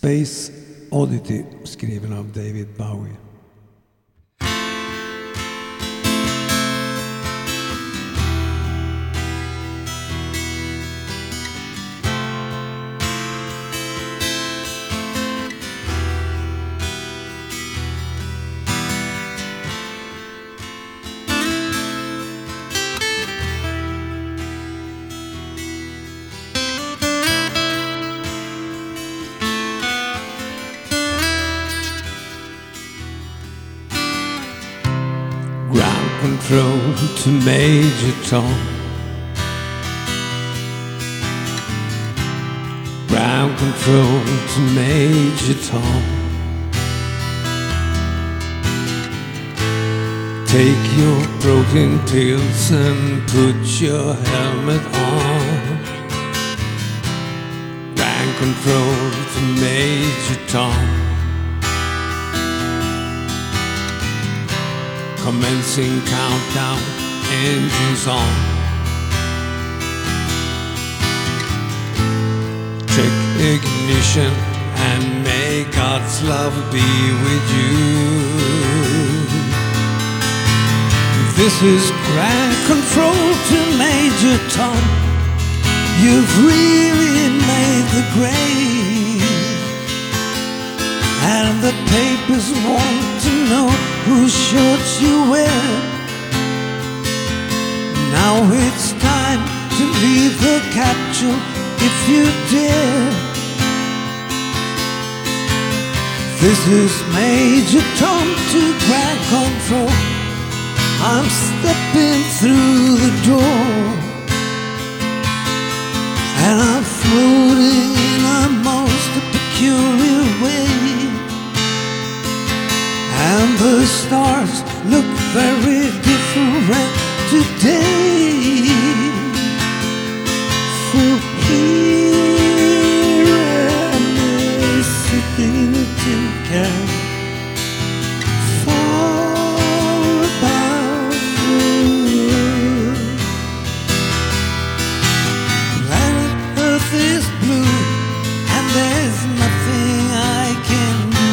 Space Oddity, skriven av David Bowie. Ground control to Major Tom. Ground control to Major Tom. Take your protein pills and put your helmet on. Ground control to Major Tom. Commencing countdown, engines on. Check ignition and may God's love be with you. This is ground control to Major Tom. You've really made the grade, and the papers want to know whose shirts you wear. Now it's time to leave the capsule if you dare. This is Major Tom to ground control. I'm stepping through the door, and I'm floating in a most peculiar way. And the stars look very different today. For here am I sitting in a tin can, far above the world. Planet Earth is blue, and there's nothing I can do.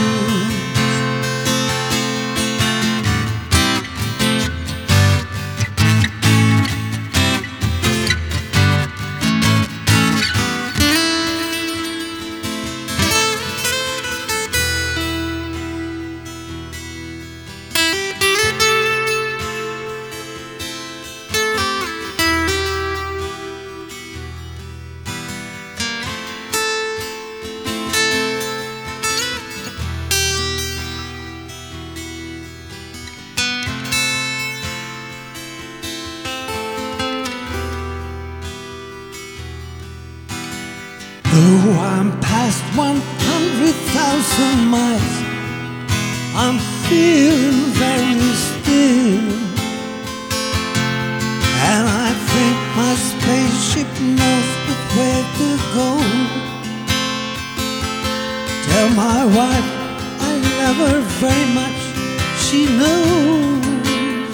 Though I'm past 100,000 miles, I'm feeling very still, and I think my spaceship knows but where to go. Tell my wife I love her very much, she knows.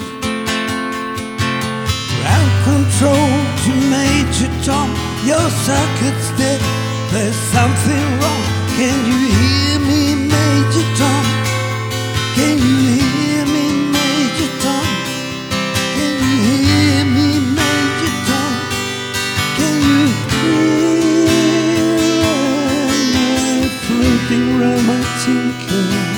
Ground control to Major Tom, your circuit's dead. There's something wrong. Can you hear me, Major Tom? Can you hear me, Major Tom? Can you hear me, Major Tom? Can you hear me floating around my tin can?